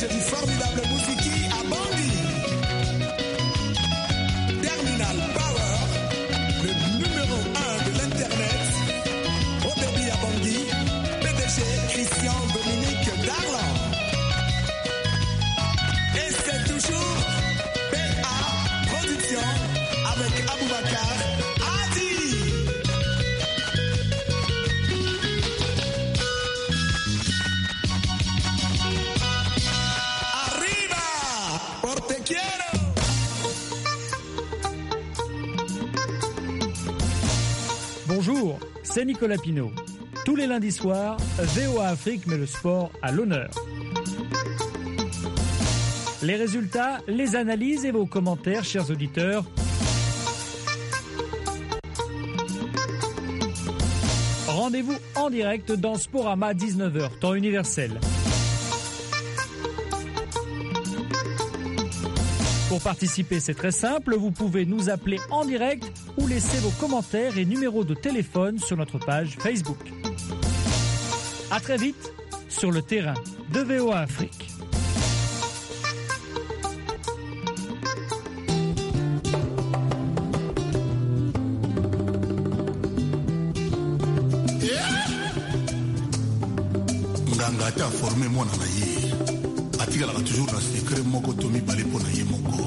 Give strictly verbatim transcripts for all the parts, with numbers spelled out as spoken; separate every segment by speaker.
Speaker 1: siège du formidable Mousiki à Bangui. Terminal Power, le numéro un de l'Internet, au débit à Bangui, P D G Christian Dominique Darlan. Et c'est toujours P A Production avec Aboubacar Adi. Arriba, Porte Quiero.
Speaker 2: Bonjour, c'est Nicolas Pinault. Tous les lundis soirs, V O A Afrique met le sport à l'honneur. Les résultats, les analyses et vos commentaires, chers auditeurs. Rendez-vous en direct dans Sporama dix-neuf heures, temps universel. Pour participer, c'est très simple, vous pouvez nous appeler en direct ou laisser vos commentaires et numéros de téléphone sur notre page Facebook. À très vite sur le terrain de V O A Afrique.
Speaker 3: Nganga ata formé mwana na ye atikalaka toujours na secret moko to mibale mpo na ye moko.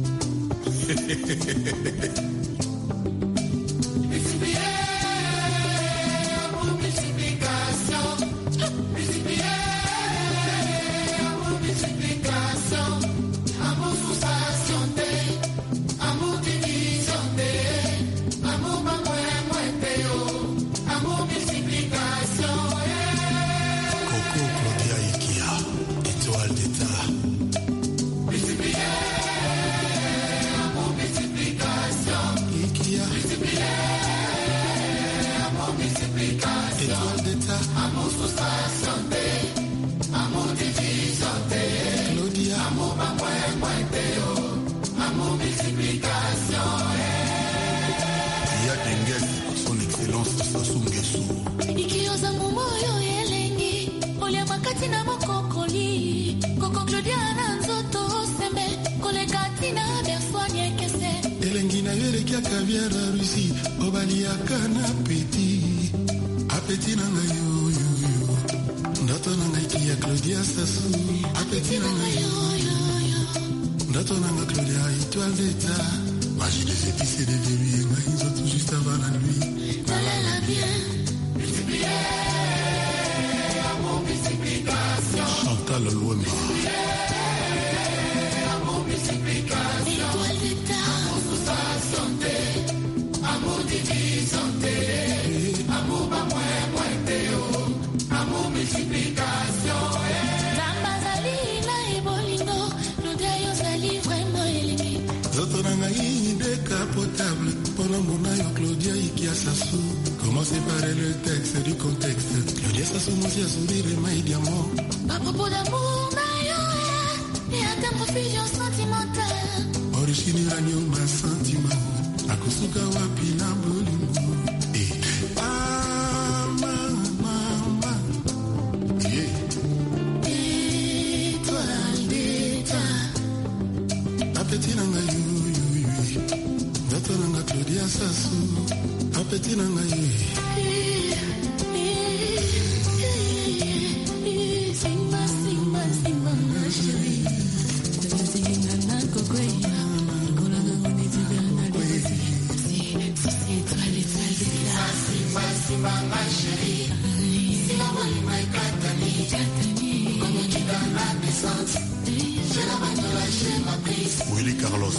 Speaker 3: Willy Carlos.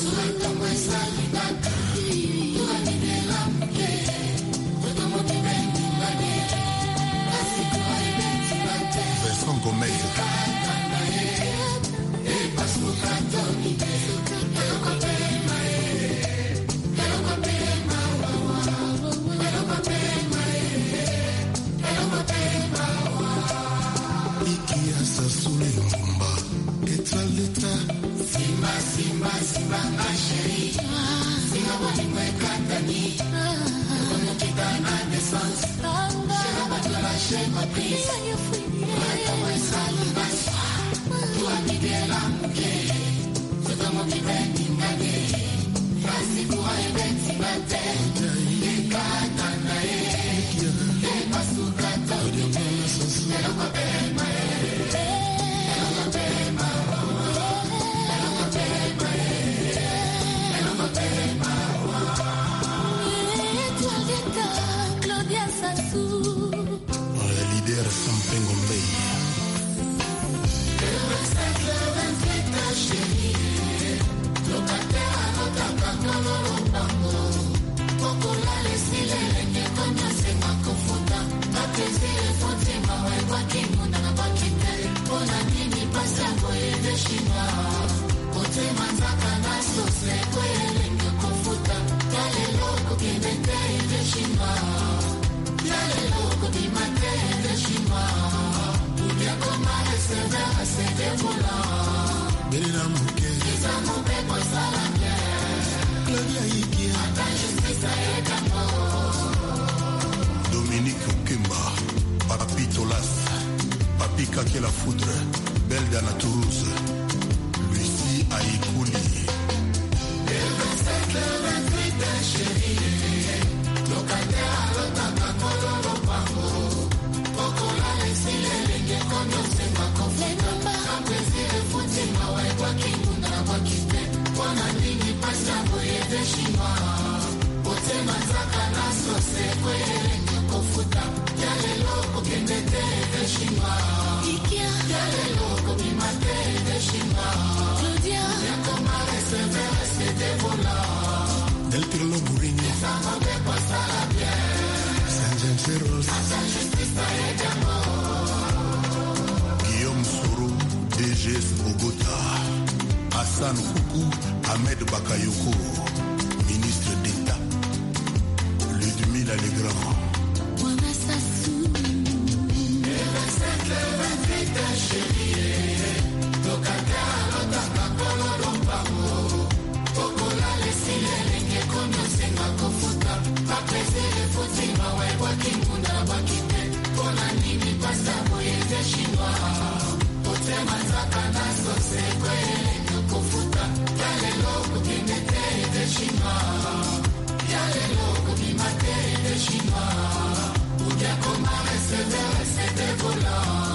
Speaker 3: Vincent Gomez. Dominique Okemba, Papi Tolas, Papi Kake la Foudre, Belle d'Anna Toulouse, Lucie Aïkouli. Le vingt-sept, le vingt-huit, chérie, locataire à l'Otaka, Kololo Pango, Pokola, Lexi, Lelenge, Kondo, Sema, Konflena, Kampezi, Futi, Mawa, Kwaki, Muna, Wakite, Wana Nini, Pasta, Boye, Deshima, Pote, Mazaka, Naso, Sekwe, Lelenge, Kofuta, Yale, Loko, Kendete, Deshima, Ikia, Yale, Loko, Bimate, Deshima, Claudia, Yakoma, Reseve, Resede, Vola, Del Pirlo, Burini, Samo, Bepa, Salabia, San Genceros, San Justice, Edamo, Guillaume Soro, D G S Bogota, Hassan Koukou, Ahmed Bakayoko, ministre d'État, Ludmila Legrand. Le vingt-sept, le vingt-huit, chérie, locataire à l'Otaka, Kololo Pango, Pokola, Lesi, Lelenge, Kondo, Senga, Kofuta, Papese, Futi, Mawa, Kwaki, Muna, Wakite, Kona Nini, Pasta, Boye, Deshima, Pote, Mazaka, Naso, Sekwe, Lelenge, Kofuta, Yale, Loko, Kendete, Deshima, Yale, Loko, Bimate, Deshima, Udia, Koma, Resede, Resede, Vola,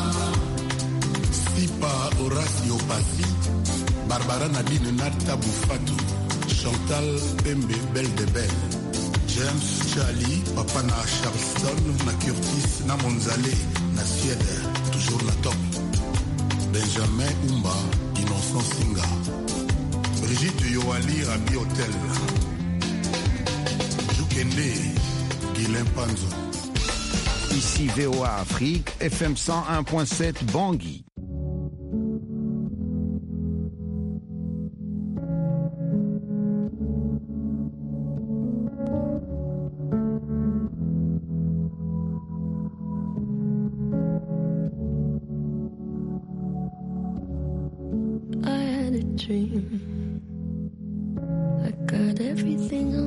Speaker 3: Sipa, Horacio Passi, Barbara Nadine, Nata Bufatu, Chantal Pembe, Belle de Belle, James Charlie, Papa na Charleston, na Curtis, na Monzale, na Siede, toujours na top, Benjamin Umba, Innocent Singa, Brigitte Yoali, Rabi Hotel, Joukende, Guilain Panzo.
Speaker 4: Ici V O A Afrique, F M cent un point sept Bangui.
Speaker 5: I had a dream. I got everything